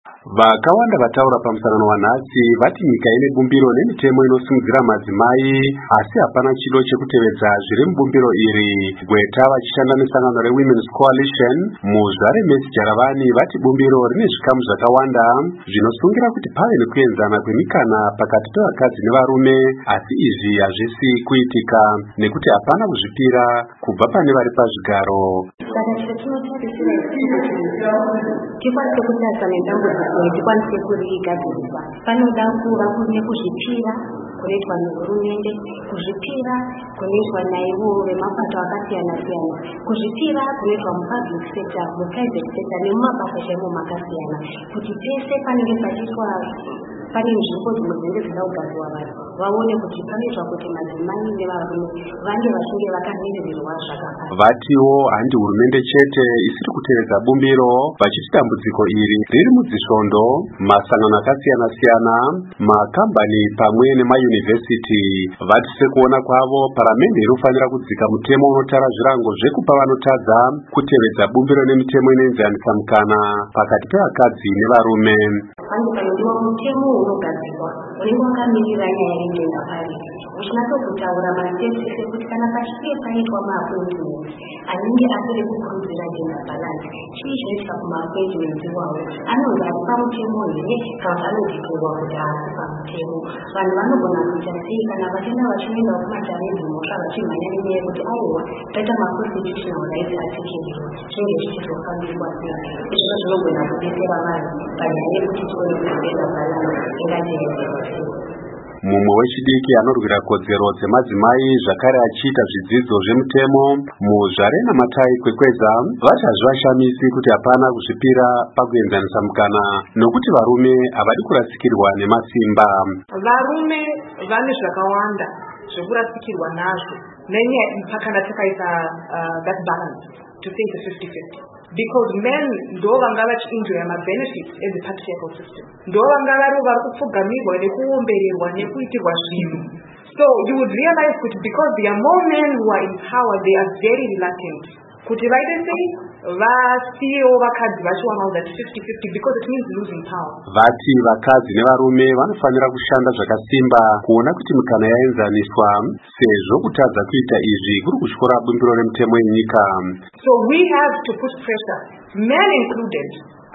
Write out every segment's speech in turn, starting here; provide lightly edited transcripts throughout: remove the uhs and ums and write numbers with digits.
Vakawanda vataura pamusangano wanhasi vati nyika ine bumbiro nemitemo inosimudzira madzimai, asi hapana chido chekutevedza zviri mubumbiro iri. Gweta vachishanda nesangano reWomen's Coalition muzvare Messi Jaravani vati bumbiro rine zvikamu zvakawanda zvinosungira kuti pave nekuenzana kwemikana pakati pevakadzi nevarume, asi izvi hazvisi kuitika nekuti hapana kuzvipira kubva pane vari pazvigaro. Tikwanise kutadza nedambudziko tikwanise kurigadzirisa. Panoda kuva kune kuzvipira kunoitwa nehurumende, kuzvipira kunoitwa naivo vemapato akasiyana-siyana, kuzvipira kunoitwa mupublic sector, muprivate sector nemumabasa chaiwo makasiyana, kuti pese panenge pachiitwa pane nzvimbo dzimwe dzinenge dzida kugadzirwa vanhu vaone kuti panoitwa kuti madzimai nevarume vange vachinge vakanyengererwa zvakanaka. Vatiwo handi hurumende chete isiri kutevedza bumbiro, vachiti dambudziko iri riri mudzisvondo, masangano akasiyana-siyana, makambani pamwe nemayunivhesiti. Vati sekuona kwavo paramende inofanira kudzika mutemo unotara zvirango zvekupa vanotadza kutevedza bumbiro nemitemo inoenzanisa mukana pakati pevakadzi nevarume. Vanhu panodiwa mutemo unogadzirwa unenge wakamirira nyaya yegender parity, uchinatsotaura masiteti ese kuti kana pachinge paitwa maappointments anenge asiri kukurudzira gender balance, chii zvinoitika kumaappointments iwawo, anonzi ari pamutemo here kana anodhikurwa kuti haasi pamutemo. Vanhu vanogona kuita sei kana vatenda vachinoenda kumatarezi mhosva vachimhanya nenyaya yekuti aiwa taita maconstitutional rights atichinzwa zvinenge zvichizofambiswa sei. Izvo zvinogona kudetsera vanhu panyaya yekuti tione kuti gender balance ingateedzerwa sei. Mumwe wechidiki anorwira kodzero dzemadzimai zvakare achiita zvidzidzo zvemutemo muzvare Namatai Kwekwedza vati hazvivashamisi kuti hapana kuzvipira pakuenzanisa mukana nokuti varume havadi kurasikirwa nemasimba. Varume vane zvakawanda zvekurasikirwa nazvo nenyaya pakana takaisa that balance to say the 50-50. Because men ndo vanga vachinjoya mabenefits in the patriarchal system, ndo vanga vari kupfugamirwa nekuombererwa nekuitirwa zvinhu. So you would realize that because there are more men who are in power, they are very reluctant kuti vaite sei vasiyewo vakadzi vachiwanawo that 50-50 because it means losing power. Vati vakadzi nevarume vanofanira kushanda zvakasimba kuona kuti mikana yaenzaniswa, sezvo kutadza kuita izvi kuri kutyora bumbiro remutemo yenyika. So we have to put pressure, men included,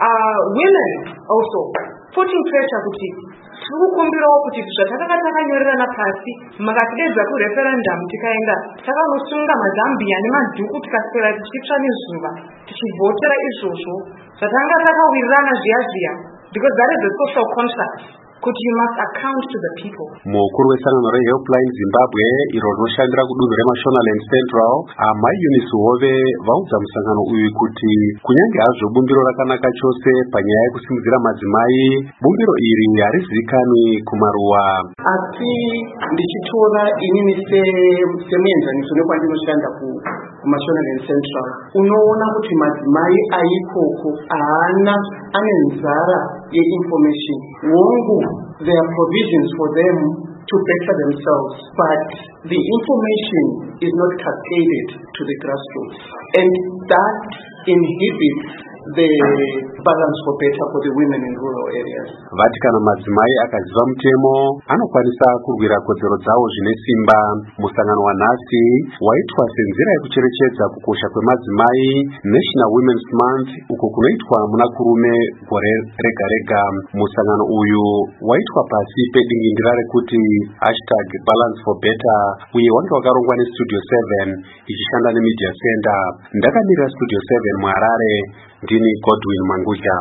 women also putting pressure kuti tikukumbirawo kuti zvatakanga takanyorerana pasi makatidedza kureferendum tikaenda takanosunga mazambia nemadhuku tikaswera tichitsva nezuva tichivhotera izvozvo zvatanga takawirirana zviya because that is the social contract kuti you must account to the people. Mukuru wesangano reHelpline Zimbabwe iro rinoshandira kudunhu reMashonaland Central, Amai Eunice Hove vaudza musangano uyu kuti kunyange hazvo bumbiro rakanaka chose panyaya yekusimudzira madzimai, bumbiro iri harizivikanwi kumaruwa. Asi ndichitora inini semuenzaniso nekwandinoshanda kuMashonaland Central, unoona kuti madzimai aikoko ane nzara ye-information. Wongu, there are provisions for them to better themselves, but the information is not cascaded to the grassroots, and that inhibits the balance for better for the women in rural areas. Vati kana madzimai akaziva mutemo anokwanisa kurwira kodzero dzawo zvine simba. Musangano wanhasi waitwa senzira yekucherechedza kukosha kwemadzimai, National Women's Month, uko kunoitwa muna kurume gore rega rega. Musangano uyu waitwa pasi pedingindira rekuti #balance for better, uye wanga wakarongwa neStudio 7 ichishanda neMedia Center. Ndakamirira Studio 7 muHarare, ndini Godwin Manguja.